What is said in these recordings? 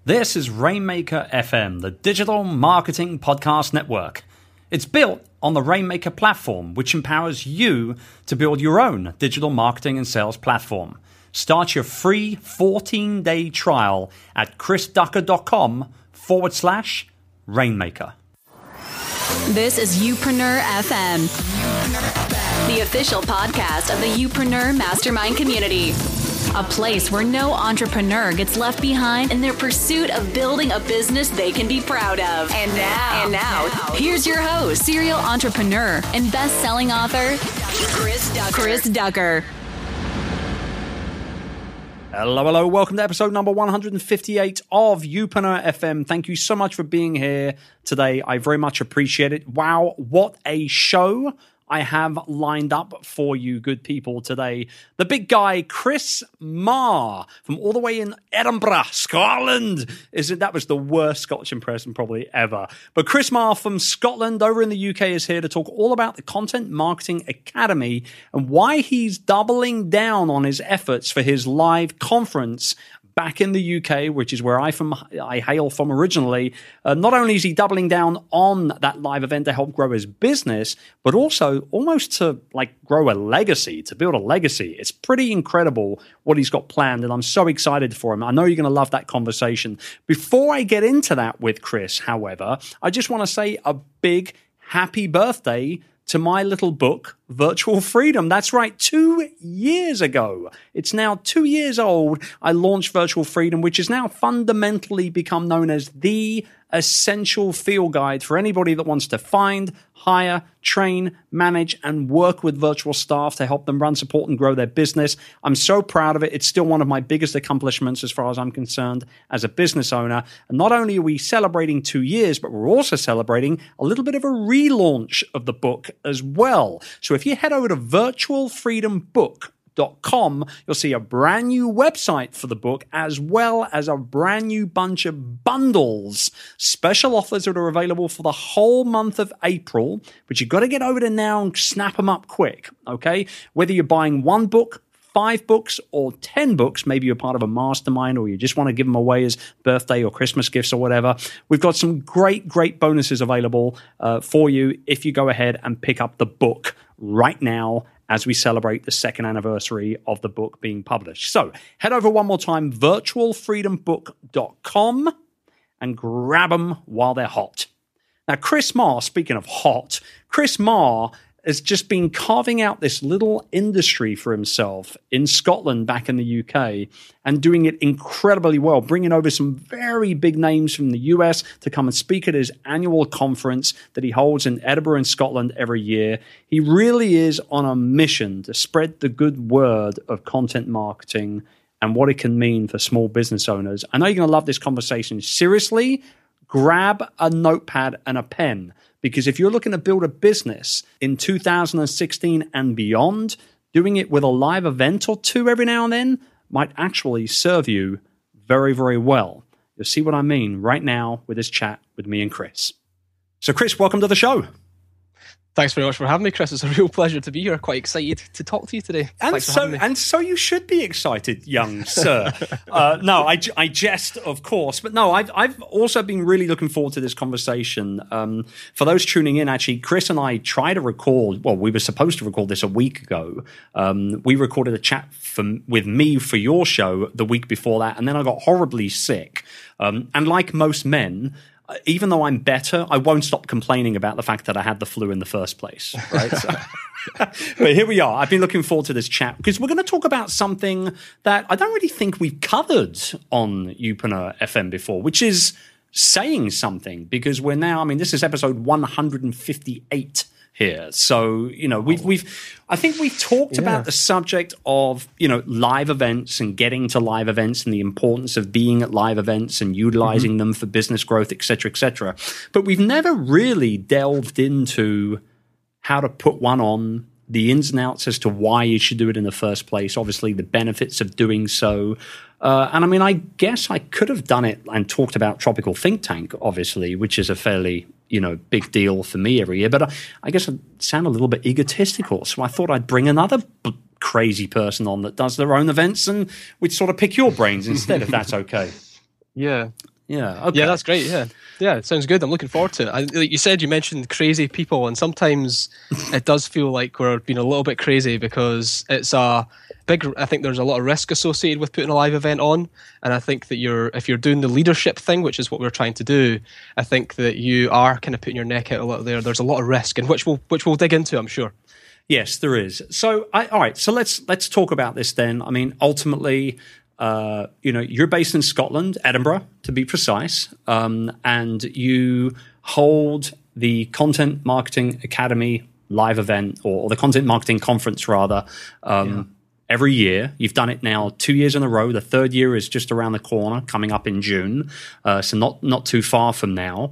This is Rainmaker FM, the digital marketing podcast network. It's built on the Rainmaker platform, which empowers you to build your own digital marketing and sales platform. Start your free 14-day trial at chrisducker.com/Rainmaker. This is Youpreneur FM, the official podcast of the Youpreneur Mastermind community. A place where no entrepreneur gets left behind in their pursuit of building a business they can be proud of. And now, here's your host, serial entrepreneur and best-selling author, Chris Ducker. Hello. Welcome to episode number 158 of Youpreneur FM. Thank you so much for being here today. I very much appreciate it. Wow, what a show I have lined up for you good people today. The big guy, Chris Marr, from all the way in Edinburgh, Scotland. That was the worst Scottish impression probably ever. But Chris Marr from Scotland over in the UK is here to talk all about the Content Marketing Academy and why he's doubling down on his efforts for his live conference back in the UK, which is where I hail from originally. Not only is he doubling down on that live event to help grow his business, but also almost to grow a legacy, to build a legacy. It's pretty incredible what he's got planned, and I'm so excited for him. I know you're going to love that conversation. Before I get into that with Chris, however, I just want to say a big happy birthday to my little book, Virtual Freedom. That's right, 2 years ago. It's now 2 years old. I launched Virtual Freedom, which has now fundamentally become known as the essential field guide for anybody that wants to find, hire, train, manage, and work with virtual staff to help them run, support, and grow their business. I'm so proud of it. It's still one of my biggest accomplishments as far as I'm concerned as a business owner. And not only are we celebrating 2 years, but we're also celebrating a little bit of a relaunch of the book as well. So if you head over to virtualfreedombook.com, you'll see a brand new website for the book, as well as a brand new bunch of bundles, special offers that are available for the whole month of April. But you've got to get over there now and snap them up quick, okay? Whether you're buying one book, 5 books, or 10 books, maybe you're part of a mastermind or you just want to give them away as birthday or Christmas gifts or whatever, we've got some great bonuses available for you if you go ahead and pick up the book right now as we celebrate the second anniversary of the book being published. So head over one more time, virtualfreedombook.com, and grab them while they're hot. Now, Chris Marr, speaking of hot, Chris Marr has just been carving out this little industry for himself in Scotland back in the UK and doing it incredibly well, bringing over some very big names from the US to come and speak at his annual conference that he holds in Edinburgh in Scotland every year. He really is on a mission to spread the good word of content marketing and what it can mean for small business owners. I know you're going to love this conversation. Seriously, grab a notepad and a pen. Because if you're looking to build a business in 2016 and beyond, doing it with a live event or two every now and then might actually serve you very, very well. You'll see what I mean right now with this chat with me and Chris. So Chris, welcome to the show. Thanks very much for having me, Chris. It's a real pleasure to be here. Quite excited to talk to you today. And so you should be excited, young sir. No, I jest, of course. But no, I've also been really looking forward to this conversation. For those tuning in, actually, Chris and I tried to record, well, we were supposed to record this a week ago. We recorded a chat with me for your show the week before that, and then I got horribly sick. And like most men, even though I'm better, I won't stop complaining about the fact that I had the flu in the first place, right? So, but here we are. I've been looking forward to this chat because we're going to talk about something that I don't really think we've covered on Youpreneur FM before, which is saying something, because we're now, this is episode 158 here. So, I think we've talked about the subject of, live events and getting to live events and the importance of being at live events and utilizing them for business growth, et cetera, et cetera. But we've never really delved into how to put one on, the ins and outs as to why you should do it in the first place, obviously the benefits of doing so. And I guess I could have done it and talked about Tropical Think Tank, obviously, which is a fairly, big deal for me every year. But I guess I sound a little bit egotistical. So I thought I'd bring another crazy person on that does their own events and we'd sort of pick your brains instead, if that's okay. Yeah. Yeah. Okay. Yeah, that's great. Yeah, it sounds good. I'm looking forward to it. Like you said, you mentioned crazy people, and sometimes it does feel like we're being a little bit crazy because it's a big. I think there's a lot of risk associated with putting a live event on, and I think that if you're doing the leadership thing, which is what we're trying to do, I think that you are kind of putting your neck out a little there. There's a lot of risk, and which we'll dig into, I'm sure. Yes, there is. So, all right. So let's talk about this then. I mean, ultimately, you're based in Scotland, Edinburgh, to be precise, and you hold the Content Marketing Academy live event, or the Content Marketing Conference, rather, every year. You've done it now 2 years in a row. The third year is just around the corner, coming up in June, so not too far from now.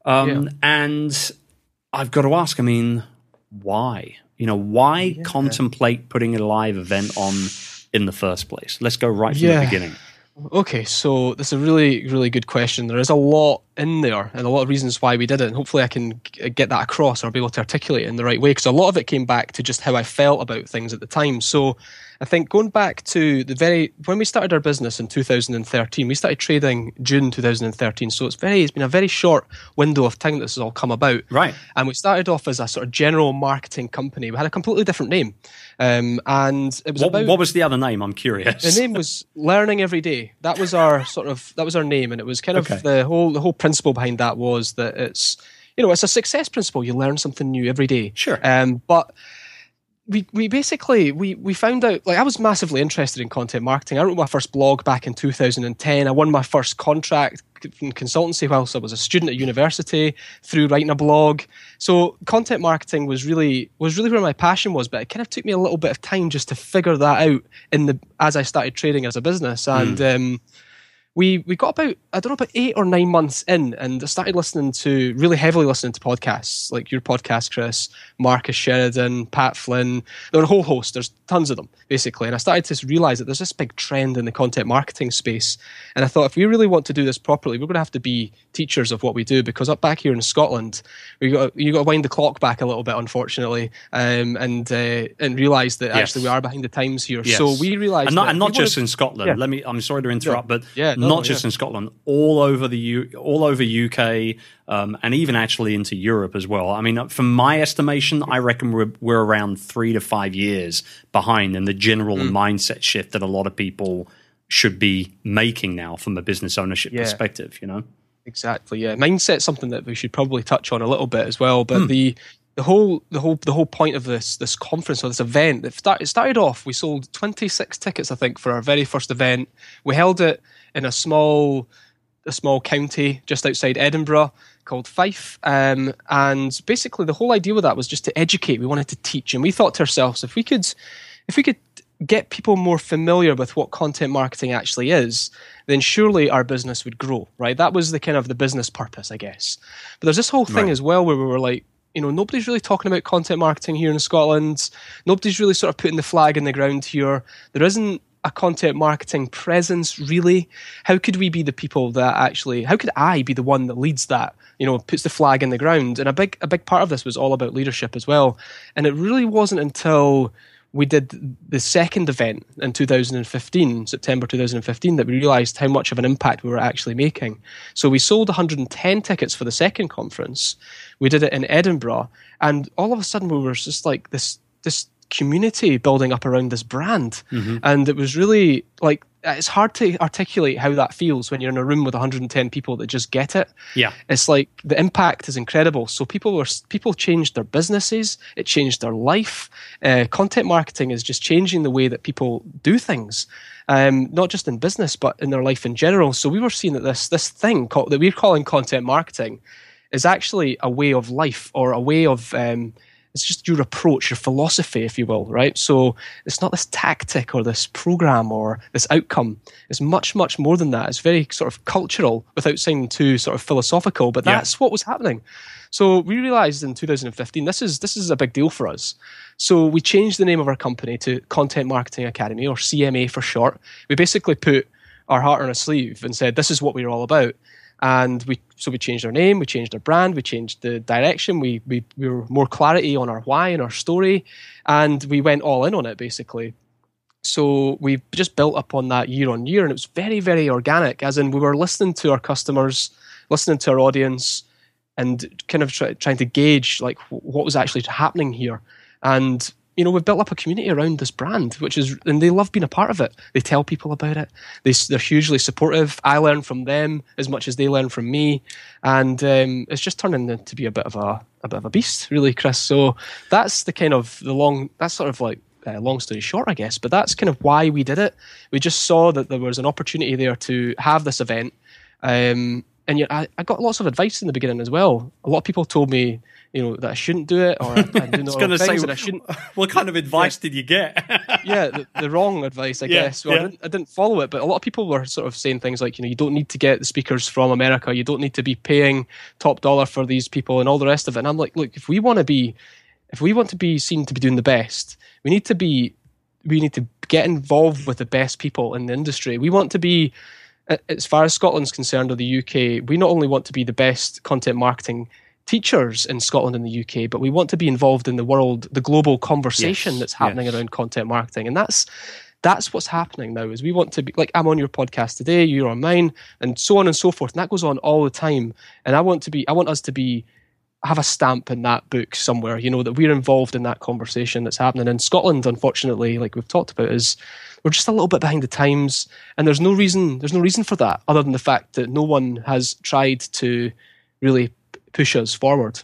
And I've got to ask, I mean, why? Why contemplate putting a live event on in the first place? Let's go right from the beginning. Okay, so that's a really, really good question. There is a lot in there and a lot of reasons why we did it, and hopefully I can get that across or be able to articulate it in the right way, because a lot of it came back to just how I felt about things at the time. So I think going back to when we started our business in 2013, we started trading June 2013, so it's been a very short window of time that this has all come about. Right. And we started off as a sort of general marketing company. We had a completely different name. And it was what was the other name? I'm curious. The name was Learning Every Day. That was our name, and it was kind of the whole principle behind that was that it's a success principle. You learn something new every day. Sure. But we basically found out, like, I was massively interested in content marketing. I wrote my first blog back in 2010. I won my first contract in consultancy whilst I was a student at university through writing a blog. So content marketing was really where my passion was, but it kind of took me a little bit of time just to figure that out as I started trading as a business. And we got about 8 or 9 months in, and I started really heavily listening to podcasts, like your podcast, Chris, Marcus Sheridan, Pat Flynn. There were a whole host. There's tons of them, basically. And I started to realize that there's this big trend in the content marketing space. And I thought, if we really want to do this properly, we're going to have to be teachers of what we do, because up back here in Scotland, you got to wind the clock back a little bit, unfortunately, and realize that actually we are behind the times here. Yes. So we realized, and not just in Scotland. Yeah. I'm sorry to interrupt, but not just in Scotland, all over UK, and even actually into Europe as well. I mean, from my estimation, I reckon we're around 3 to 5 years behind in the general mindset shift that a lot of people should be making now from a business ownership perspective. Exactly. Yeah, mindset's something that we should probably touch on a little bit as well. But the whole point of this conference or this event, it started off. We sold 26 tickets, I think, for our very first event. We held it in a small county just outside Edinburgh called Fife, and basically the whole idea with that was just to educate. We wanted to teach, and we thought to ourselves, if we could get people more familiar with what content marketing actually is, then surely our business would grow, right? That was the kind of the business purpose, I guess. But there's this whole thing as well where we were like, nobody's really talking about content marketing here in Scotland. Nobody's really sort of putting the flag in the ground here. There isn't a content marketing presence, really. How could we be the people that how could I be the one that leads that, puts the flag in the ground? And a big part of this was all about leadership as well. And it really wasn't until we did the second event in 2015, September 2015, that we realized how much of an impact we were actually making. So we sold 110 tickets for the second conference. We did it in Edinburgh, and all of a sudden we were just like this community building up around this brand. And it was really like, it's hard to articulate how that feels when you're in a room with 110 people that just get it. Yeah, it's like the impact is incredible. So people changed their businesses, it changed their life. Content marketing is just changing the way that people do things, not just in business but in their life in general. So we were seeing that this thing that we're calling content marketing is actually a way of life, or a way of it's just your approach, your philosophy, if you will, right? So it's not this tactic or this program or this outcome. It's much, much more than that. It's very sort of cultural without sounding too sort of philosophical, but that's what was happening. So we realized in 2015, this is a big deal for us. So we changed the name of our company to Content Marketing Academy, or CMA for short. We basically put our heart on our sleeve and said, this is what we're all about. And we changed our name, we changed our brand, we changed the direction, we were more clarity on our why and our story, and we went all in on it, basically. So we've just built up on that year on year, and it was very, very organic, as in we were listening to our customers, listening to our audience, and kind of trying to gauge like what was actually happening here. And we've built up a community around this brand, and they love being a part of it. They tell people about it. They're hugely supportive. I learn from them as much as they learn from me, and it's just turning into to be a bit of a beast, really, Chris. So that's the kind of long story short, I guess. But that's kind of why we did it. We just saw that there was an opportunity there to have this event. And yet I got lots of advice in the beginning as well. A lot of people told me, that I shouldn't do it, or I do I was going to say, and I shouldn't. What kind of advice did you get? The wrong advice, I guess. Well, I didn't follow it, but a lot of people were sort of saying things like, you don't need to get the speakers from America. You don't need to be paying top dollar for these people and all the rest of it. And I'm like, look, if we want to be seen to be doing the best, we need to get involved with the best people in the industry. We want to be, as far as Scotland's concerned, or the UK, we not only want to be the best content marketing teachers in Scotland and the UK, but we want to be involved in the global conversation that's happening around content marketing. And that's what's happening now, is we want to be, like, I'm on your podcast today, you're on mine, and so on and so forth. And that goes on all the time. And I want us to have a stamp in that book somewhere, that we're involved in that conversation that's happening. In Scotland, unfortunately, like we've talked about, is we're just a little bit behind the times, and there's no reason for that, other than the fact that no one has tried to really push us forward.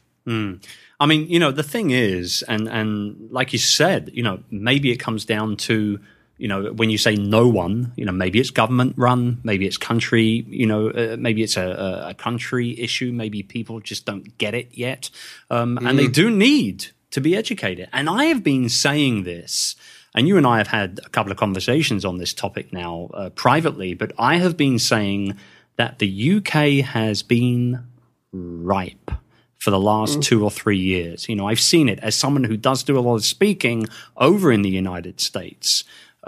I mean, the thing is, and like you said, maybe it comes down to, when you say no one, maybe it's government run, maybe it's country, maybe it's a country issue, maybe people just don't get it yet, and they do need to be educated. And I have been saying this, and you and I have had a couple of conversations on this topic now privately, but I have been saying that the UK has been ripe for the last 2 or 3 years. I've seen it as someone who does do a lot of speaking over in the United States.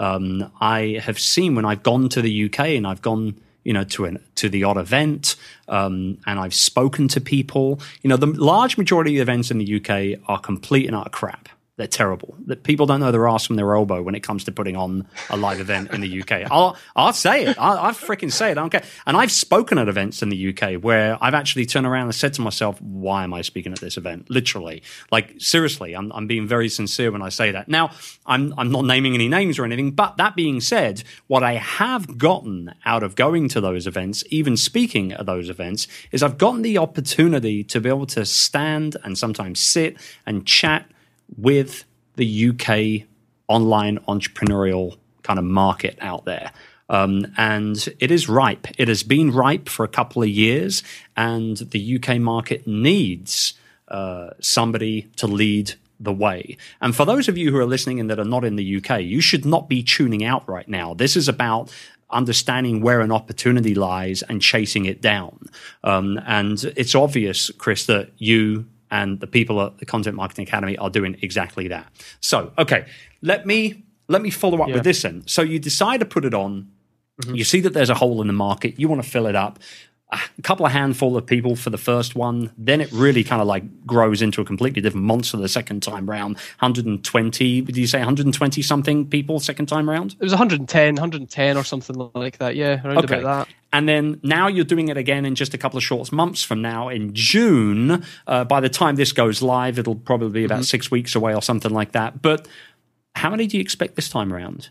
I have seen, when I've gone to the UK and I've gone, to the odd event, and I've spoken to people, the large majority of events in the UK are complete and utter crap. They're terrible. That people don't know their ass from their elbow when it comes to putting on a live event in the UK. I'll say it. I'll freaking say it. I don't care. And I've spoken at events in the UK where I've actually turned around and said to myself, why am I speaking at this event? Literally. Like, seriously, I'm being very sincere when I say that. Now, I'm not naming any names or anything, but that being said, what I have gotten out of going to those events, even speaking at those events, is I've gotten the opportunity to be able to stand and sometimes sit and chat with the UK online entrepreneurial kind of market out there. And it is ripe. It has been ripe for a couple of years, and the UK market needs somebody to lead the way. And for those of you who are listening and that are not in the UK, you should not be tuning out right now. This is about understanding where an opportunity lies and chasing it down. And it's obvious, Chris, that you and the people at the Content Marketing Academy are doing exactly that. So, okay, let me follow up with this then. So you decide to put it on. Mm-hmm. You see that there's a hole in the market. You want to fill it up. A couple of handful of people for the first one. Then it really kind of like grows into a completely different monster the second time round. 120, did you say 120 something people second time round? It was 110 or something like that. Yeah, around about that. And then now you're doing it again in just a couple of short months from now in June. By the time this goes live, it'll probably be about 6 weeks away or something like that. But how many do you expect this time around?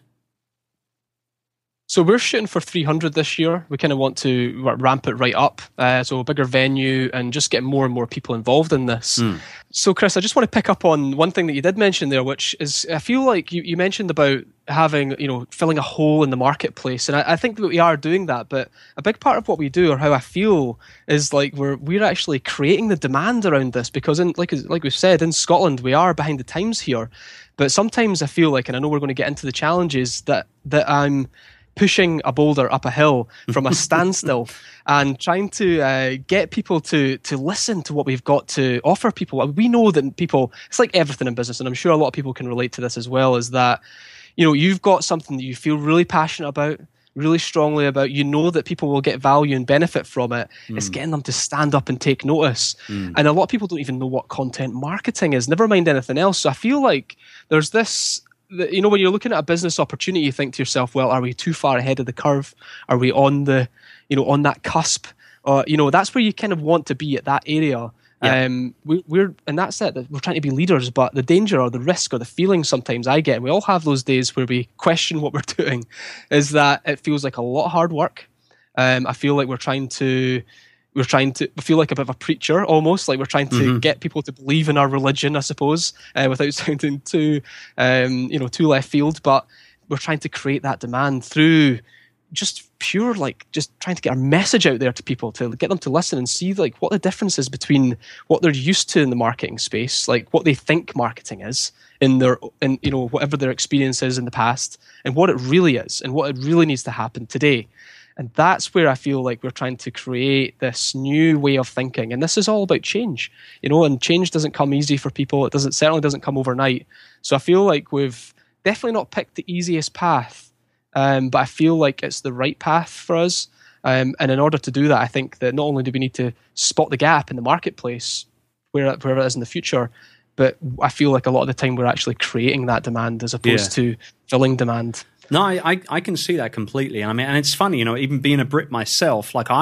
So we're shooting for 300 this year. We kind of want to ramp it right up. So a bigger venue and just get more and more people involved in this. So Chris, I just want to pick up on one thing that you did mention there, which is I feel like you mentioned about having, filling a hole in the marketplace. And I think that we are doing that. But a big part of what we do, or how I feel, is like we're actually creating the demand around this, because like we've said, in Scotland, we are behind the times here. But sometimes I feel like, and I know we're going to get into the challenges, that I'm pushing a boulder up a hill from a standstill and trying to get people to listen to what we've got to offer people. We know that people, it's like everything in business, and I'm sure a lot of people can relate to this as well, is that, you've got something that you feel really passionate about, really strongly about, that people will get value and benefit from it. It's getting them to stand up and take notice. And a lot of people don't even know what content marketing is, never mind anything else. So I feel like there's this when you're looking at a business opportunity, you think to yourself, well, are we too far ahead of the curve? Are we on on that cusp? That's where you kind of want to be at that area. Yeah. And that's it. We're trying to be leaders, but the danger or the risk or the feeling sometimes I get, and we all have those days where we question what we're doing, is that it feels like a lot of hard work. I feel like we're trying to feel like a bit of a preacher almost, like we're trying to get people to believe in our religion, I suppose, without sounding too left field. But we're trying to create that demand through just pure, just trying to get our message out there to people, to get them to listen and see what the difference is between what they're used to in the marketing space, what they think marketing is in whatever their experience is in the past, and what it really is and what it really needs to happen today. And that's where I feel like we're trying to create this new way of thinking. And this is all about change, and change doesn't come easy for people. It certainly doesn't come overnight. So I feel like we've definitely not picked the easiest path. But I feel like it's the right path for us. And in order to do that, I think that not only do we need to spot the gap in the marketplace, wherever it is in the future, but I feel like a lot of the time we're actually creating that demand as opposed to filling demand. No, I can see that completely. And and it's funny, even being a Brit myself, my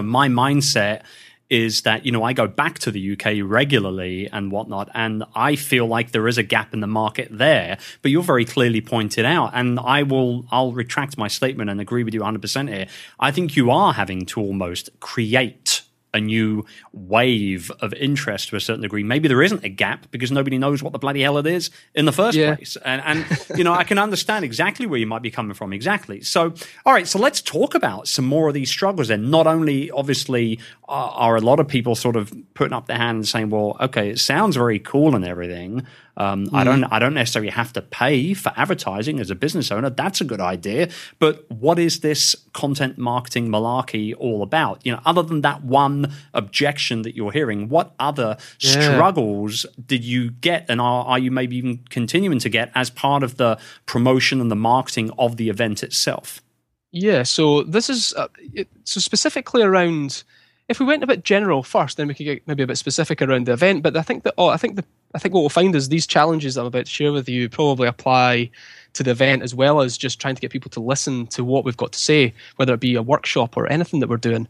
mindset is that, I go back to the UK regularly and whatnot, and I feel like there is a gap in the market there. But you're very clearly pointed out, and I'll retract my statement and agree with you 100% here. I think you are having to almost create a new wave of interest to a certain degree. Maybe there isn't a gap because nobody knows what the bloody hell it is in the first place. And I can understand exactly where you might be coming from. Exactly. So, all right, so let's talk about some more of these struggles then. Not only, obviously, are a lot of people sort of putting up their hand and saying, well, okay, it sounds very cool and everything. I don't necessarily have to pay for advertising as a business owner. That's a good idea. But what is this content marketing malarkey all about? Other than that one objection that you're hearing, what other struggles did you get, and are you maybe even continuing to get as part of the promotion and the marketing of the event itself? Yeah, so this is so specifically around. If we went a bit general first, then we could get maybe a bit specific around the event. But I think what we'll find is these challenges that I'm about to share with you probably apply to the event as well as just trying to get people to listen to what we've got to say, whether it be a workshop or anything that we're doing.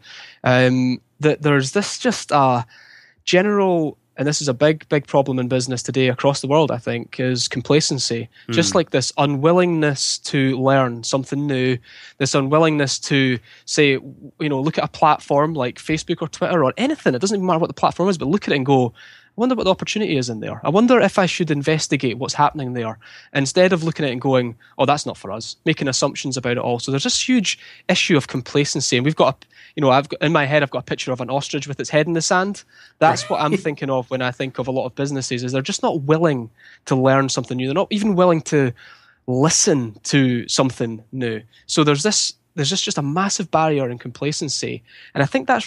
That there's this just a general, and this is a big problem in business today across the world, I think, is complacency. Just like this unwillingness to learn something new, this unwillingness to say, look at a platform like Facebook or Twitter or anything. It doesn't even matter what the platform is, but look at it and go, I wonder what the opportunity is in there. I wonder if I should investigate what's happening there, instead of looking at it and going, oh, that's not for us, making assumptions about it all. So there's this huge issue of complacency. And we've got in my head, I've got a picture of an ostrich with its head in the sand. That's what I'm thinking of when I think of a lot of businesses, is they're just not willing to learn something new. They're not even willing to listen to something new. So there's just a massive barrier in complacency. And I think that's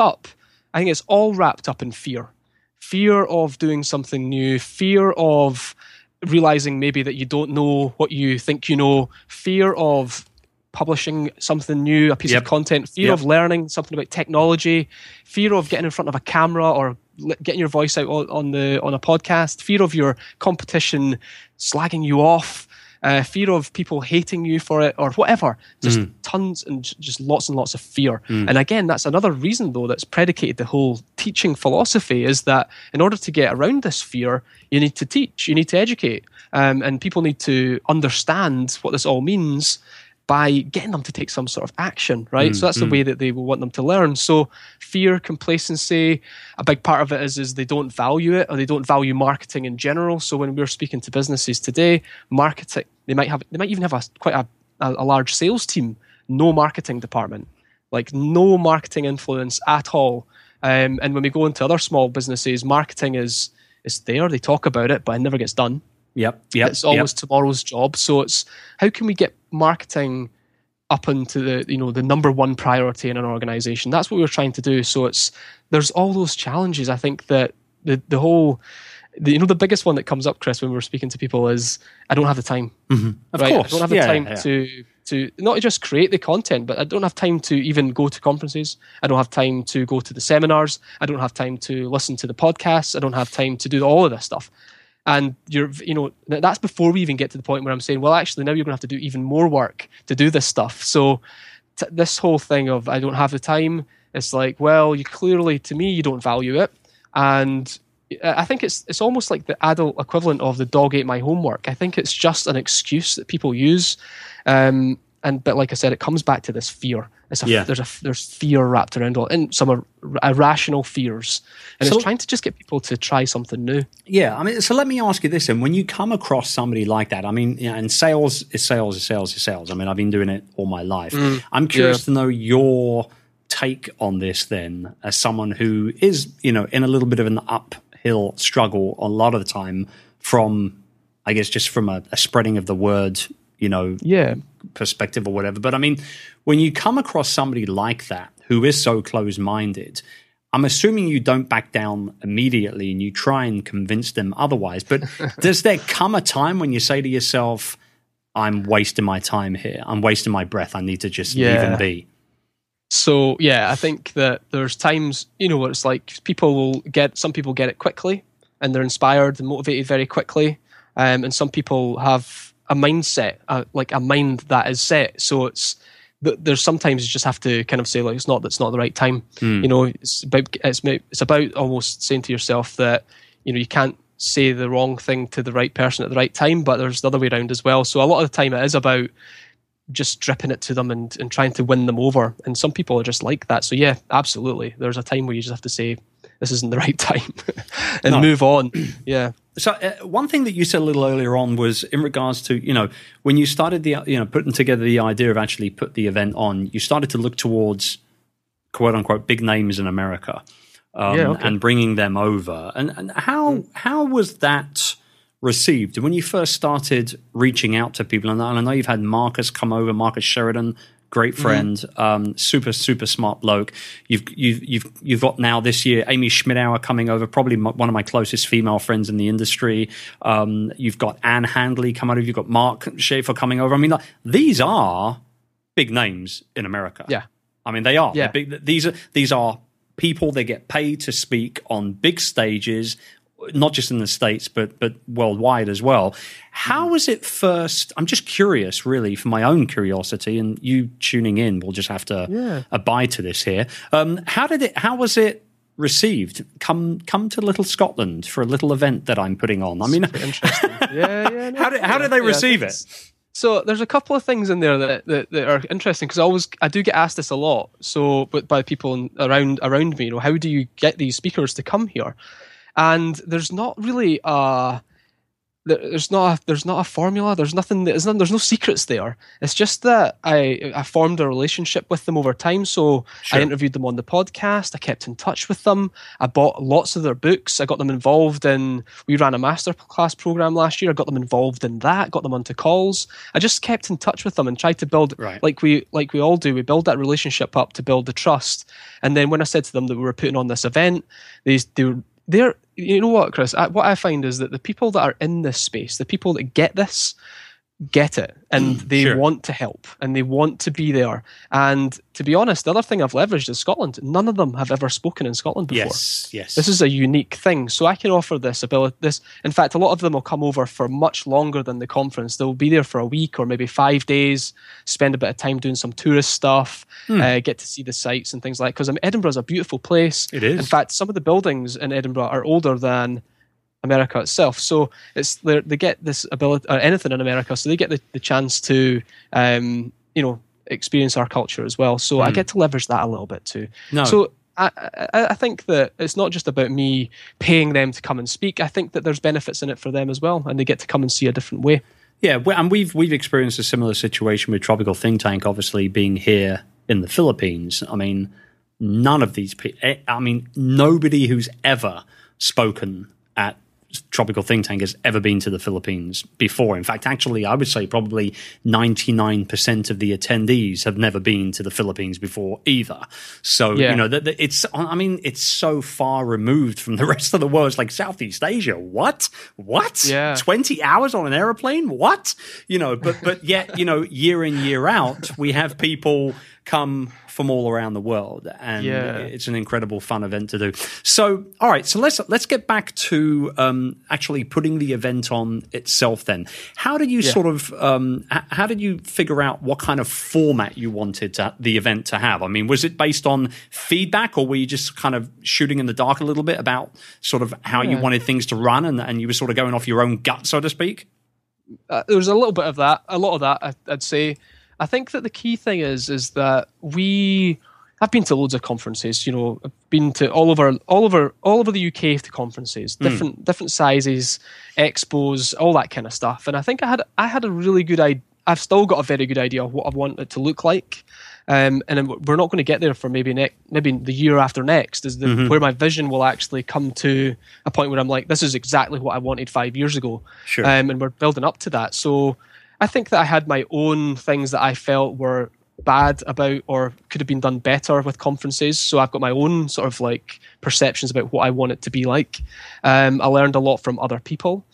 I think it's all wrapped up in fear. Fear of doing something new, fear of realizing maybe that you don't know what you think you know, fear of publishing something new, a piece of content, fear of learning something about technology, fear of getting in front of a camera or getting your voice out on a podcast, fear of your competition slagging you off, fear of people hating you for it or whatever. Just tons and just lots and lots of fear. And again, that's another reason, though, that's predicated the whole teaching philosophy, is that in order to get around this fear, you need to teach, you need to educate, and people need to understand what this all means by getting them to take some sort of action, right? So that's the way that they will want them to learn. So fear, complacency, a big part of it is they don't value it, or they don't value marketing in general. So when we're speaking to businesses today, marketing, they might even have quite a large sales team, no marketing department, like no marketing influence at all. And when we go into other small businesses, marketing is there, they talk about it, but it never gets done. Yep. It's always tomorrow's job. So it's, how can we get marketing up into the number one priority in an organization? That's what we're trying to do. So there's all those challenges. I think that the the biggest one that comes up, Chris, when we're speaking to people is, I don't have the time. Of course. I don't have the time to not just create the content, but I don't have time to even go to conferences. I don't have time to go to the seminars. I don't have time to listen to the podcasts. I don't have time to do all of this stuff. And that's before we even get to the point where I'm saying, well, actually, now you're going to have to do even more work to do this stuff. So this whole thing of I don't have the time, it's like, well, you clearly, to me, you don't value it. And I think it's almost like the adult equivalent of the dog ate my homework. I think it's just an excuse that people use. But like I said, it comes back to this fear. There's fear wrapped around all, and some irrational fears, and it's trying to just get people to try something new. Yeah, I mean, so let me ask you this: and when you come across somebody like that, I mean, and sales is sales is sales is sales. I mean, I've been doing it all my life. I'm curious to know your take on this, then, as someone who is, in a little bit of an uphill struggle a lot of the time from, I guess, just from a spreading of the word, perspective or whatever. But I mean, when you come across somebody like that who is so close-minded, I'm assuming you don't back down immediately and you try and convince them otherwise. But does there come a time when you say to yourself, I'm wasting my time here, I'm wasting my breath, I need to just leave and be? So, I think that there's times, where it's like some people get it quickly and they're inspired and motivated very quickly. And some people have a mindset, like a mind that is set. So there's sometimes you just have to kind of say, like, that's not the right time. It's about almost saying to yourself that, you can't say the wrong thing to the right person at the right time, but there's the other way around as well. So a lot of the time it is about just dripping it to them and trying to win them over. And some people are just like that. So yeah, absolutely. There's a time where you just have to say, this isn't the right time and move on. Yeah. So one thing that you said a little earlier on was in regards to, when you started putting together the idea of actually put the event on, you started to look towards quote unquote big names in America and bringing them over. And how was that received when you first started reaching out to people? And I know you've had Marcus come over, Marcus Sheridan, great friend, super smart bloke. You've got now this year Amy Schmidauer coming over, probably one of my closest female friends in the industry. You've got Anne Handley coming over. You've got Mark Schaefer coming over. I mean, these are big names in America. Yeah, I mean they are. Yeah. Big, these are people that get paid to speak on big stages, not just in the States, but worldwide as well. How was it first? I'm just curious, really, for my own curiosity, and you tuning in will just have to abide to this here. How was it received? Come to Little Scotland for a little event that I'm putting on. I mean, interesting. How did they receive it? So there's a couple of things in there that are interesting, because I do get asked this a lot. So, but by people around me, how do you get these speakers to come here? And there's not really there's not a formula. There's nothing. There's no secrets there. It's just that I formed a relationship with them over time. So I interviewed them on the podcast. I kept in touch with them. I bought lots of their books. I got them involved in. We ran a masterclass program last year. I got them involved in that. Got them onto calls. I just kept in touch with them and tried to build like we all do. We build that relationship up to build the trust. And then when I said to them that we were putting on this event, they're you know what, Chris? What I find is that the people that are in this space, the people that get this, get it, and they want to help and they want to be there. And to be honest, the other thing I've leveraged is Scotland. None of them have ever spoken in Scotland before. Yes. This is a unique thing. So I can offer this ability. In fact, a lot of them will come over for much longer than the conference. They'll be there for a week or maybe 5 days, spend a bit of time doing some tourist stuff, get to see the sights and things like that. Because Edinburgh's a beautiful place. It is. In fact, some of the buildings in Edinburgh are older than America itself, so they get this ability, or anything in America, so they get the chance to experience our culture as well. So I get to leverage that a little bit too. So I think that it's not just about me paying them to come and speak. I think that there's benefits in it for them as well, and they get to come and see a different way. Yeah, and we've experienced a similar situation with Tropical Think Tank, obviously being here in the Philippines. I mean, none of these people. I mean, nobody who's ever spoken at Tropical Think Tank has ever been to the Philippines before. In fact, actually, I would say probably 99% of the attendees have never been to the Philippines before either. So, it's so far removed from the rest of the world. It's like Southeast Asia. What? Yeah. 20 hours on an airplane? What? But yet, year in, year out, we have people come from all around the world, and it's an incredible fun event to do. So, all right, so let's get back to actually putting the event on itself. Then, how did you sort of how did you figure out what kind of format you wanted the event to have? I mean, was it based on feedback, or were you just kind of shooting in the dark a little bit about sort of how you wanted things to run, and you were sort of going off your own gut, so to speak? There was a little bit of that, a lot of that, I'd say. I think that the key thing is that I've been to loads of conferences. I've been to all over the UK to conferences, different sizes, expos, all that kind of stuff. And I think I had a really good idea. I've still got a very good idea of what I want it to look like. And we're not going to get there for maybe the year after next, where my vision will actually come to a point where I'm like, this is exactly what I wanted 5 years ago. Sure. And we're building up to that. So I think that I had my own things that I felt were bad about or could have been done better with conferences. So I've got my own sort of like perceptions about what I want it to be like. I learned a lot from other people.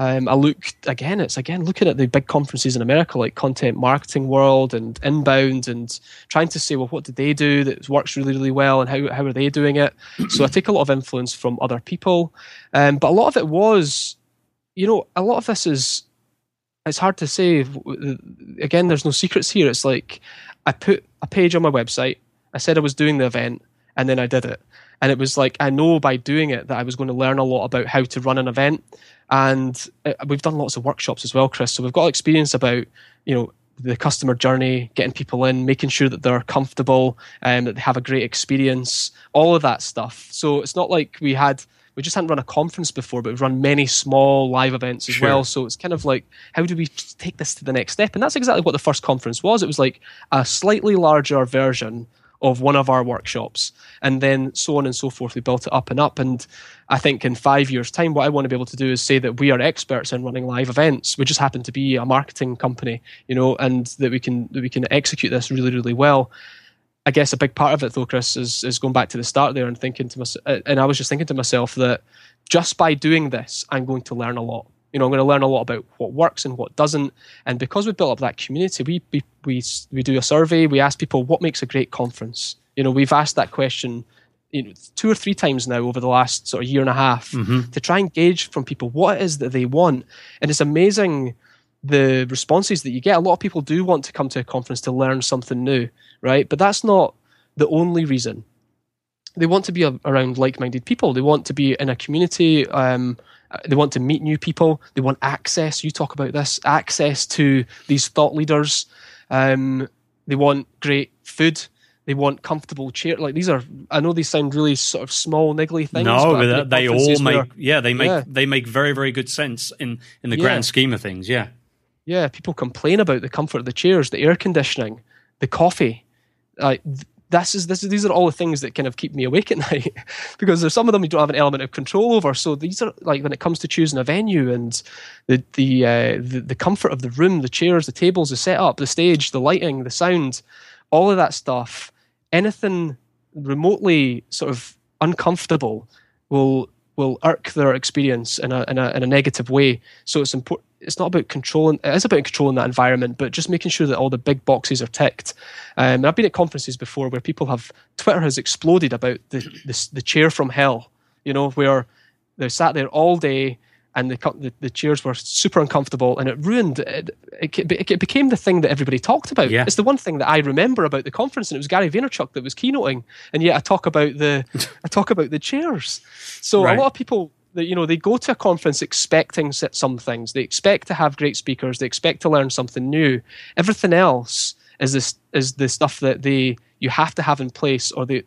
Looking at the big conferences in America like Content Marketing World and Inbound, and trying to say, well, what did they do that works really, really well, and how are they doing it? So I take a lot of influence from other people. But a lot of it was, a lot of this is, it's hard to say. Again, there's no secrets here. It's like I put a page on my website, I said I was doing the event, and then I did it. And it was like, I know by doing it that I was going to learn a lot about how to run an event. And we've done lots of workshops as well, Chris. So we've got experience about, the customer journey, getting people in, making sure that they're comfortable, that they have a great experience, all of that stuff. So it's not like we just hadn't run a conference before, but we've run many small live events as well. So it's kind of like, how do we take this to the next step? And that's exactly what the first conference was. It was like a slightly larger version of one of our workshops, and then so on and so forth. We built it up and up, and I think in 5 years' time, what I want to be able to do is say that we are experts in running live events. We just happen to be a marketing company, and that we can execute this really, really well. I guess a big part of it, though, Chris, is going back to the start there and thinking to myself, and I was just thinking to myself that just by doing this, I'm going to learn a lot. I'm going to learn a lot about what works and what doesn't. And because we built up that community, we do a survey. We ask people what makes a great conference. We've asked that question 2 or 3 times now over the last sort of year and a half to try and gauge from people what it is that they want. And it's amazing the responses that you get. A lot of people do want to come to a conference to learn something new, right? But that's not the only reason. They want to be around like-minded people. They want to be in a community. They want to meet new people. They want access. You talk about this, access to these thought leaders. They want great food. They want comfortable chairs. Like these are, I know these sound really sort of small, niggly things. No, but they all make, they make very, very good sense in the grand scheme of things. Yeah. Yeah. People complain about the comfort of the chairs, the air conditioning, the coffee. These are all the things that kind of keep me awake at night, because there's some of them you don't have an element of control over. So these are like when it comes to choosing a venue and the comfort of the room, the chairs, the tables, the setup, the stage, the lighting, the sound, all of that stuff. Anything remotely sort of uncomfortable will irk their experience in a negative way. So it's important. It's not about controlling. It is about controlling that environment, but just making sure that all the big boxes are ticked. And I've been at conferences before where Twitter has exploded about the chair from hell. Where they sat there all day and the chairs were super uncomfortable, and it ruined it. It became the thing that everybody talked about. Yeah. It's the one thing that I remember about the conference, and it was Gary Vaynerchuk that was keynoting, and yet I talk about the chairs. So right. A lot of people, they go to a conference expecting some things. They expect to have great speakers. They expect to learn something new. Everything else is the stuff that you have to have in place, or it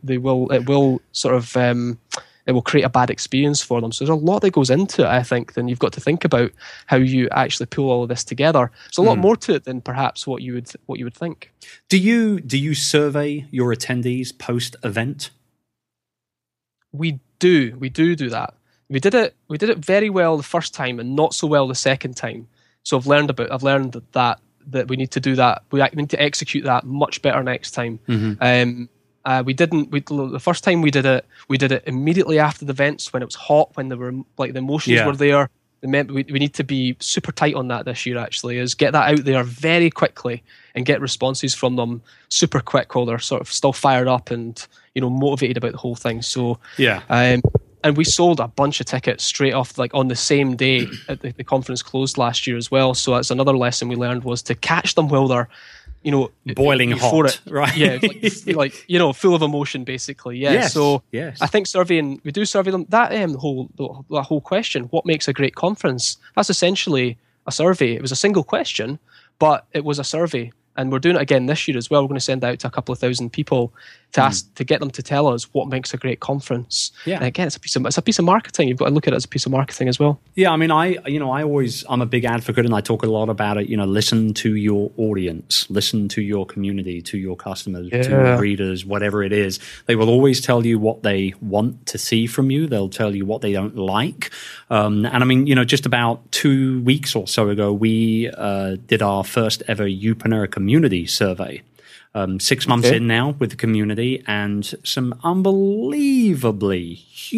will create a bad experience for them. So there's a lot that goes into it, I think. Then you've got to think about how you actually pull all of this together. There's a lot more to it than perhaps what you would think. Do you survey your attendees post event? We do that. We did it very well the first time and not so well the second time. So I've learned that we need to do that. We need to execute that much better next time. Mm-hmm. The first time we did it immediately after the events when it was hot, when there were like the emotions were there. We need to be super tight on that this year, actually, is get that out there very quickly and get responses from them super quick while they're sort of still fired up and, motivated about the whole thing. So, yeah. And we sold a bunch of tickets straight off, like on the same day at the conference closed last year as well. So that's another lesson we learned, was to catch them while they're, boiling hot, right? Yeah, like full of emotion, basically. Yeah. Yes, so yes. I think we do survey them. That whole question, what makes a great conference? That's essentially a survey. It was a single question, but it was a survey. And we're doing it again this year as well. We're going to send out to a couple of thousand people to ask, to get them to tell us what makes a great conference. Yeah. And again, it's a piece of marketing. You've got to look at it as a piece of marketing as well. Yeah, I mean, I'm a big advocate, and I talk a lot about it. Listen to your audience, listen to your community, to your customers, to your readers, whatever it is. They will always tell you what they want to see from you. They'll tell you what they don't like. And I mean, just about 2 weeks or so ago, we did our first ever Youpreneur community survey. 6 months in now with the community, and some unbelievably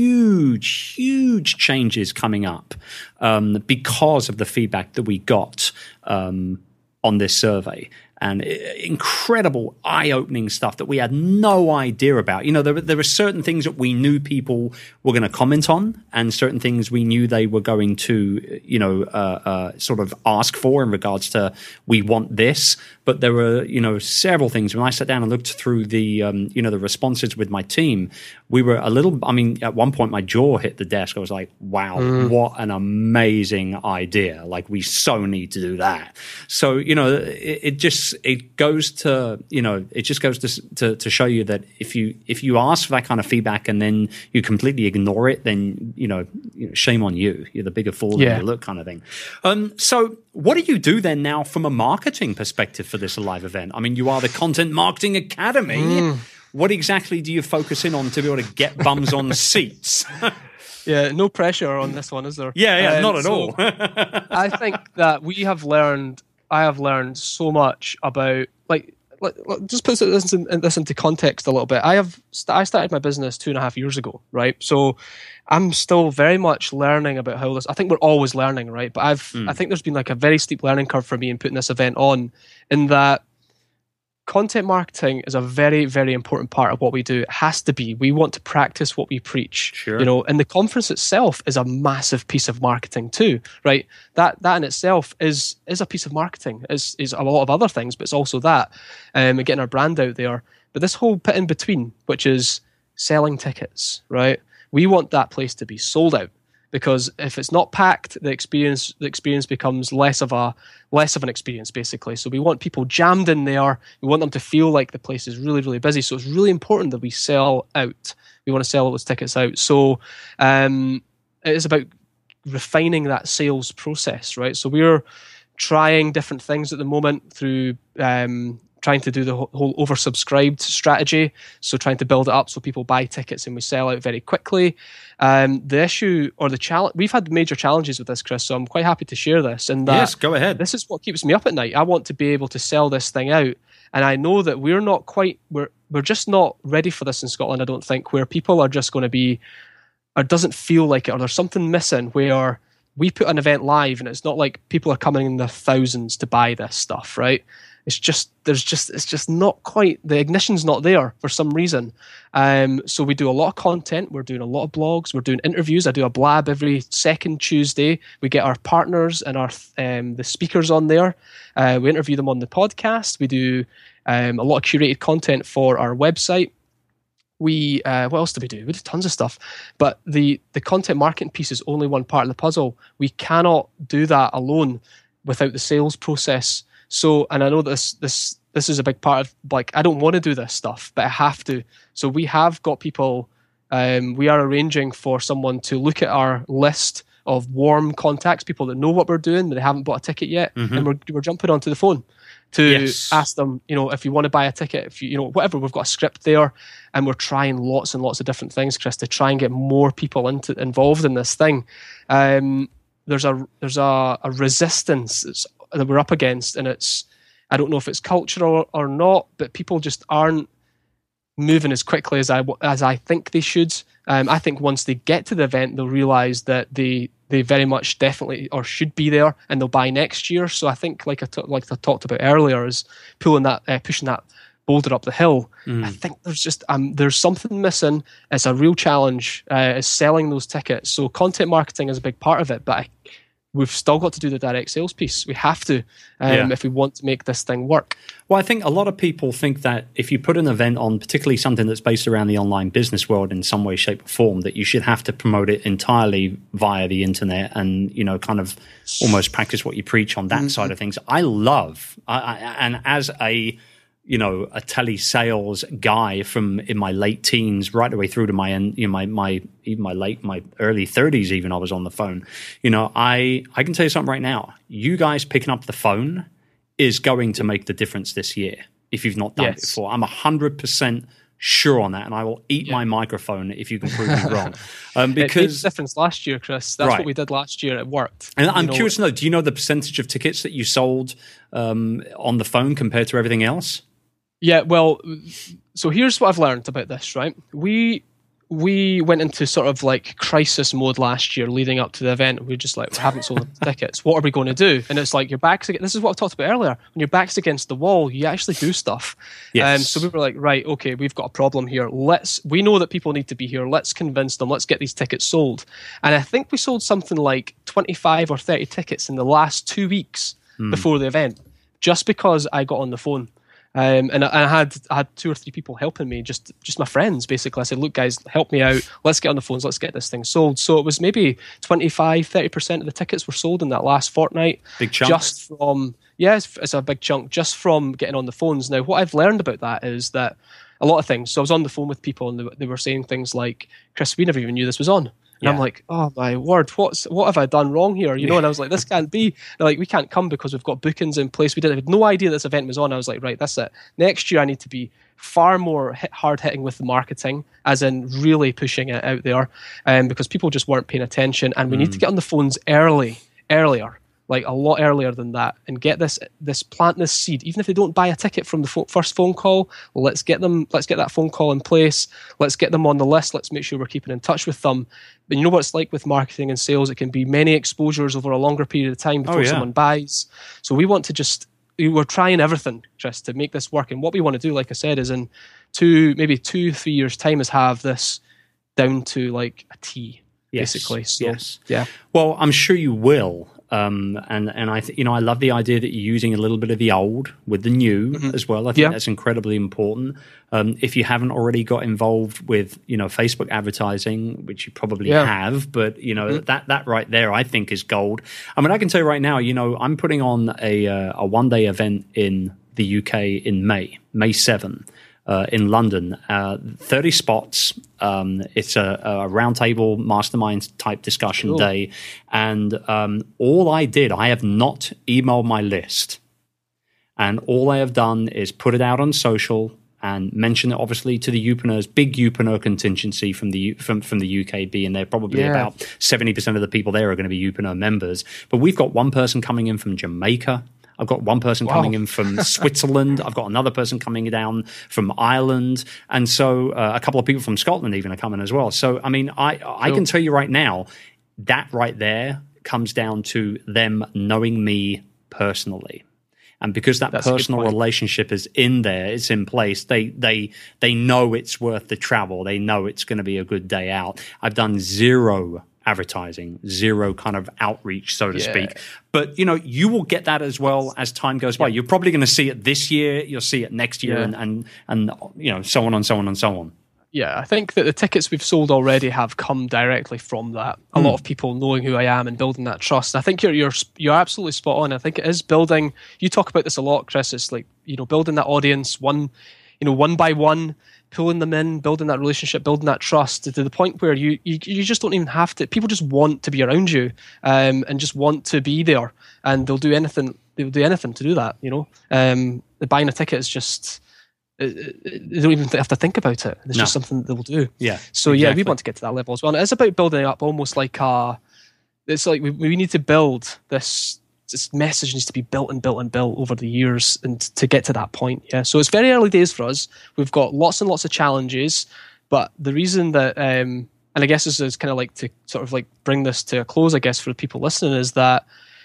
huge changes coming up because of the feedback that we got on this survey. And incredible eye-opening stuff that we had no idea about. There were certain things that we knew people were going to comment on, and certain things we knew they were going to, sort of ask for in regards to, we want this. But there were, several things. When I sat down and looked through the, the responses with my team, we were at one point my jaw hit the desk. I was like, wow, what an amazing idea. Like, we so need to do that. So, it goes to show you that if you ask for that kind of feedback and then you completely ignore it, then shame on you. You're the bigger fool than you look, kind of thing. So what do you do then now from a marketing perspective for this live event? I mean, you are the Content Marketing Academy. What exactly do you focus in on to be able to get bums on seats? Yeah, no pressure on this one, is there? Yeah, not at all. I think that I have learned so much about, like just put this into context a little bit. I started my business 2.5 years ago, right? So I'm still very much learning about how this. I think we're always learning, right? But I think there's been like a very steep learning curve for me in putting this event on, in that content marketing is a very, very important part of what we do. It has to be. We want to practice what we preach. Sure. And the conference itself is a massive piece of marketing too, right? That in itself is a piece of marketing. Is a lot of other things, but it's also that, and getting our brand out there. But this whole bit in between, which is selling tickets, right? We want that place to be sold out. Because if it's not packed, the experience becomes less of an experience, basically. So we want people jammed in there. We want them to feel like the place is really, really busy. So it's really important that we sell out. We want to sell those tickets out. So it is about refining that sales process, right? So we're trying different things at the moment through trying to do the whole oversubscribed strategy. So trying to build it up so people buy tickets and we sell out very quickly. The issue or the challenge, we've had major challenges with this, Chris, so I'm quite happy to share this. And yes, go ahead. This is what keeps me up at night. I want to be able to sell this thing out. And I know that we're just not ready for this in Scotland, I don't think, where people are just going to be, or doesn't feel like it, or there's something missing where we put an event live and it's not like people are coming in their thousands to buy this stuff, right? It's just not quite, the ignition's not there for some reason. So we do a lot of content. We're doing a lot of blogs. We're doing interviews. I do a blab every second Tuesday. We get our partners and the speakers on there. We interview them on the podcast. We do a lot of curated content for our website. We what else do? We do tons of stuff. But the content marketing piece is only one part of the puzzle. We cannot do that alone without the sales process. So, and I know this is a big part of, like, I don't want to do this stuff, but I have to. So we have got people, we are arranging for someone to look at our list of warm contacts, people that know what we're doing, but they haven't bought a ticket yet. Mm-hmm. And we're jumping onto the phone to ask them, if you want to buy a ticket, if you whatever, we've got a script there, and we're trying lots and lots of different things, Chris, to try and get more people involved in this thing. There's a resistance that we're up against, and I don't know if it's cultural or not, but people just aren't moving as quickly as I think they should. I think once they get to the event, they'll realize that they they very much definitely or should be there, and they'll buy next year. So I think, like I talked about earlier, is pushing that boulder up the hill. I think there's just there's something missing. It's a real challenge. Is selling those tickets. So content marketing is a big part of it, but we've still got to do the direct sales piece. We have to if we want to make this thing work. Well, I think a lot of people think that if you put an event on, particularly something that's based around the online business world in some way, shape, or form, that you should have to promote it entirely via the internet and, kind of almost practice what you preach on that side of things. I love, and as a telesales guy from in my late teens right the way through to my end, my early 30s, even I was on the phone. I can tell you something right now. You guys picking up the phone is going to make the difference this year if you've not done it before. I'm 100% sure on that, and I will eat my microphone if you can prove me wrong. Because it made a difference last year, Chris. That's what we did last year. It worked. And I'm curious to know, do you know the percentage of tickets that you sold on the phone compared to everything else? Yeah, well, so here's what I've learned about this, right? We went into sort of like crisis mode last year leading up to the event. We just we haven't sold tickets. What are we going to do? And it's like your back's against, this is what I talked about earlier. When your back's against the wall, you actually do stuff. Yes. So we were like, right, okay, we've got a problem here. We know that people need to be here. Let's convince them. Let's get these tickets sold. And I think we sold something like 25 or 30 tickets in the last 2 weeks before the event, just because I got on the phone. And I had 2 or 3 people helping me, just my friends, basically. I said, look, guys, help me out. Let's get on the phones. Let's get this thing sold. So it was maybe 25-30% of the tickets were sold in that last fortnight. Big chunk. Just from, it's a big chunk, just from getting on the phones. Now, what I've learned about that is that a lot of things. So I was on the phone with people and they were saying things like, Chris, we never even knew this was on. And I'm like, oh my word, what have I done wrong here? And I was like, this can't be. They're like, we can't come because we've got bookings in place. We had no idea this event was on. I was like, right, that's it. Next year I need to be far more hard hitting with the marketing, as in really pushing it out there, because people just weren't paying attention. And we need to get on the phones earlier. Like a lot earlier than that, and get this plant this seed. Even if they don't buy a ticket from the first phone call, let's get that phone call in place. Let's get them on the list. Let's make sure we're keeping in touch with them. But you know what it's like with marketing and sales. It can be many exposures over a longer period of time before someone buys. So we want to we're trying everything, Chris, to make this work. And what we want to do, like I said, is in 2-3 years' time, is have this down to like a T, basically. So, yeah. Well, I'm sure you will. And I love the idea that you're using a little bit of the old with the new as well. I think that's incredibly important. If you haven't already got involved with, Facebook advertising, which you probably have, but that right there, I think is gold. I mean, I can tell you right now, I'm putting on a one-day event in the UK in May 7. In London, 30 spots. It's a roundtable mastermind type discussion day. And all I have not emailed my list. And all I have done is put it out on social and mention it obviously to the Youpreneurs, big Youpreneur contingency from the UK being there. Probably about 70% of the people there are going to be Youpreneur members. But we've got one person coming in from Jamaica. I've got one person coming in from Switzerland. I've got another person coming down from Ireland. And so a couple of people from Scotland even are coming as well. So, I mean, I can tell you right now, that right there comes down to them knowing me personally. And because that's personal relationship is in there, it's in place, they know it's worth the travel. They know it's going to be a good day out. I've done zero advertising, zero kind of outreach, so to speak. But, you will get that as well as time goes by. You're probably going to see it this year. You'll see it next year and so on and so on and so on. Yeah, I think that the tickets we've sold already have come directly from that. A lot of people knowing who I am and building that trust. I think you're absolutely spot on. I think it is building. You talk about this a lot, Chris. It's like, building that audience one by one, pulling them in, building that relationship, building that trust to the point where you just don't even have to. People just want to be around you, and just want to be there, and they'll do anything. They'll do anything to do that. Buying a ticket is just. They don't even have to think about it. It's just something that they will do. Yeah. So we want to get to that level as well. And it's about building up almost like it's like we need to build this message needs to be built over the years and to get to that point. Yeah. So it's very early days for us. We've got lots and lots of challenges, but the reason that and I guess this is kind of like to sort of like bring this to a close, I guess, for the people listening, is that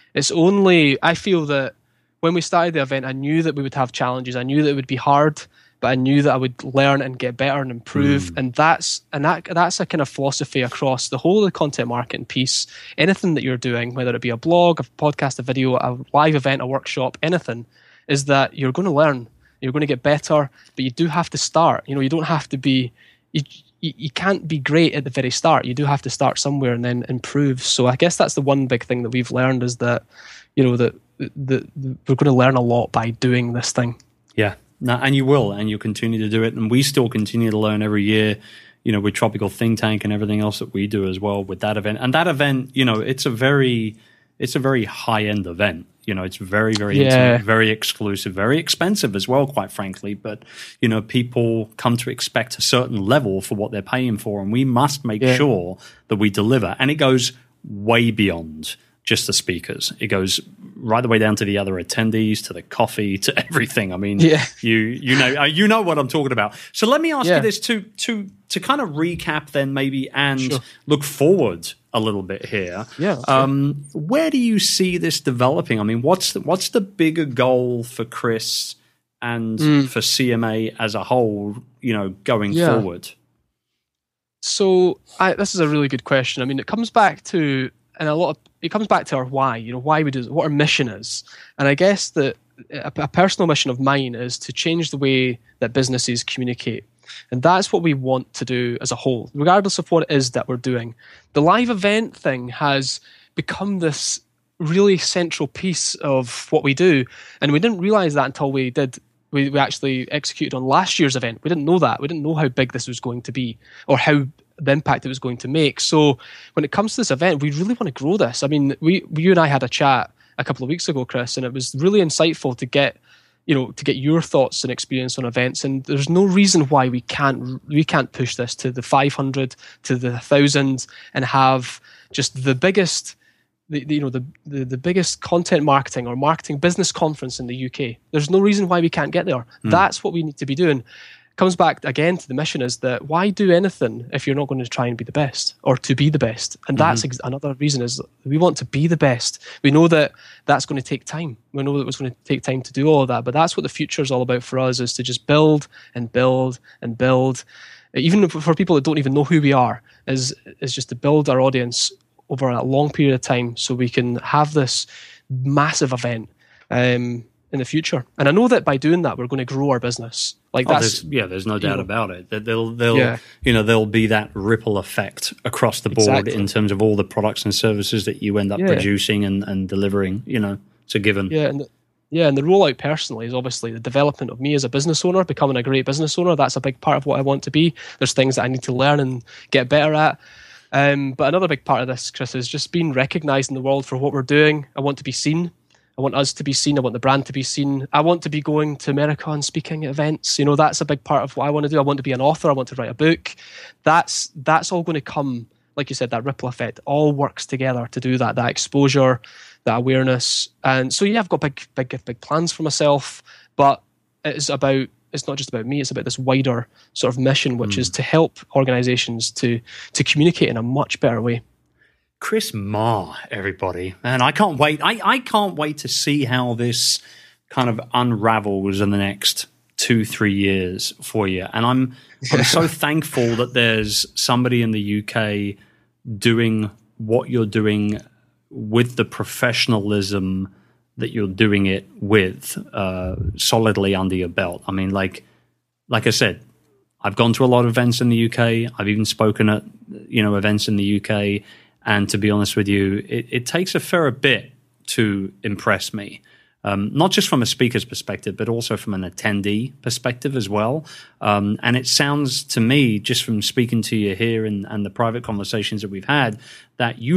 I feel that when we started the event, I knew that we would have challenges. I knew that it would be hard, but I knew that I would learn and get better and improve. And that's a kind of philosophy across the whole of the content marketing piece. Anything that you're doing, whether it be a blog, a podcast, a video, a live event, a workshop, anything, is that you're going to learn, you're going to get better, but you do have to start. You don't have to be, you can't be great at the very start. You do have to start somewhere and then improve. So I guess that's the one big thing that we've learned, is that, that we're going to learn a lot by doing this thing. Yeah. No, and you will, and you'll continue to do it. And we still continue to learn every year, with Tropical Think Tank and everything else that we do as well with that event. And that event, it's a very high-end event. It's very, very intimate, very exclusive, very expensive as well, quite frankly. But, people come to expect a certain level for what they're paying for, and we must make sure that we deliver. And it goes way beyond just the speakers. It goes right the way down to the other attendees, to the coffee, to everything. I mean, you know what I'm talking about. So let me ask you this to kind of recap then maybe and look forward a little bit here. Yeah. Where do you see this developing? I mean, what's the bigger goal for Chris and for CMA as a whole, going forward? So this is a really good question. I mean, it comes back to our why, why we do it, what our mission is. And I guess that a personal mission of mine is to change the way that businesses communicate. And that's what we want to do as a whole, regardless of what it is that we're doing. The live event thing has become this really central piece of what we do. And we didn't realize that until we actually executed on last year's event. We didn't know that. We didn't know how big this was going to be or how the impact it was going to make. So when it comes to this event, we really want to grow this. I mean, you and I had a chat a couple of weeks ago, Chris, and it was really insightful to get your thoughts and experience on events. And there's no reason why we can't push this to the 500, to the 1,000, and have just the biggest, the biggest content marketing or marketing business conference in the UK. There's no reason why we can't get there. That's what we need to be doing. Comes back again to the mission, is that why do anything if you're not going to try and be the best or to be the best? And that's another reason, is we want to be the best. We know that that's going to take time. We know that it's going to take time to do all of that, but that's what the future is all about for us, is to just build and build and build. Even for people that don't even know who we are, is just to build our audience over a long period of time so we can have this massive event in the future. And I know that by doing that, we're going to grow our business. There's no doubt about it. That there'll be that ripple effect across the board in terms of all the products and services that you end up producing and delivering. It's a given. And the rollout personally is obviously the development of me as a business owner, becoming a great business owner. That's a big part of what I want to be. There's things that I need to learn and get better at. But another big part of this, Chris, is just being recognised in the world for what we're doing. I want to be seen. I want us to be seen. I want the brand to be seen. I want to be going to America and speaking at events. That's a big part of what I want to do. I want to be an author. I want to write a book. That's all going to come, like you said, that ripple effect all works together to do that exposure, that awareness. And so, I've got big plans for myself, but it's not just about me. It's about this wider sort of mission, which is to help organizations to communicate in a much better way. Chris Marr, everybody. And I can't wait. I can't wait to see how this kind of unravels in the next 2-3 years for you. And I'm so thankful that there's somebody in the UK doing what you're doing with the professionalism that you're doing it with, solidly under your belt. I mean, like I said, I've gone to a lot of events in the UK. I've even spoken at events in the UK. And to be honest with you, it takes a fair bit to impress me. Not just from a speaker's perspective, but also from an attendee perspective as well. And it sounds to me, just from speaking to you here and the private conversations that we've had, that you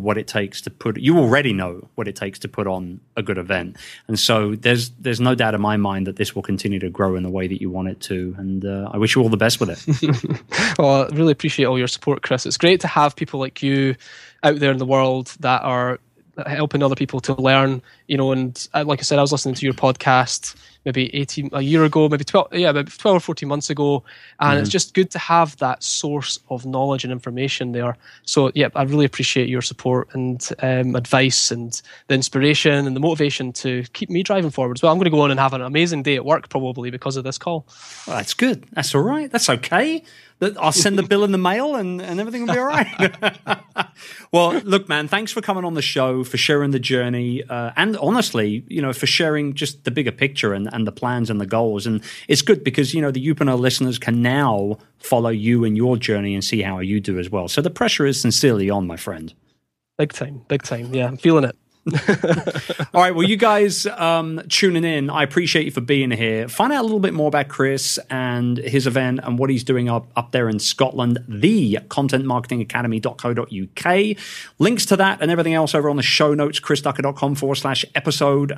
already know what it takes to put on a good event. And so there's no doubt in my mind that this will continue to grow in the way that you want it to. And I wish you all the best with it. Well, I really appreciate all your support, Chris. It's great to have people like you out there in the world that are helping other people to learn, and like I said, I was listening to your podcast maybe a year ago, maybe 12 or 14 months ago, and it's just good to have that source of knowledge and information there. So yeah, I really appreciate your support and advice and the inspiration and the motivation to keep me driving forward as well. I'm going to go on and have an amazing day at work probably because of this call. Well, that's good. That's all right. That's okay. I'll send the bill in the mail and everything will be all right. Well, look, man, thanks for coming on the show, for sharing the journey, and honestly, for sharing just the bigger picture and the plans and the goals. And it's good because, the Youpreneur listeners can now follow you and your journey and see how you do as well. So the pressure is sincerely on, my friend. Big time. Yeah, I'm feeling it. All right, well, you guys tuning in, I appreciate you for being here. Find out a little bit more about Chris and his event and what he's doing up there in Scotland, the contentmarketingacademy.co.uk. Links to that and everything else over on the show notes, chrisducker.com/episode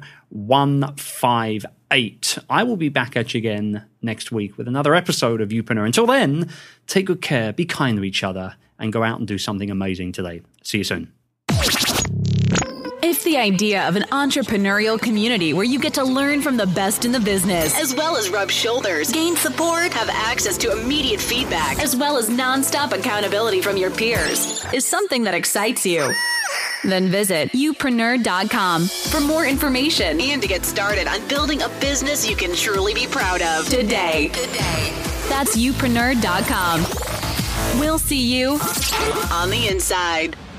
158. I will be back at you again next week with another episode of Youpreneur. Until then, take good care, be kind to each other, and go out and do something amazing today. See you soon. If the idea of an entrepreneurial community where you get to learn from the best in the business, as well as rub shoulders, gain support, have access to immediate feedback, as well as nonstop accountability from your peers, is something that excites you, then visit youpreneur.com for more information and to get started on building a business you can truly be proud of today. That's youpreneur.com. We'll see you on the inside.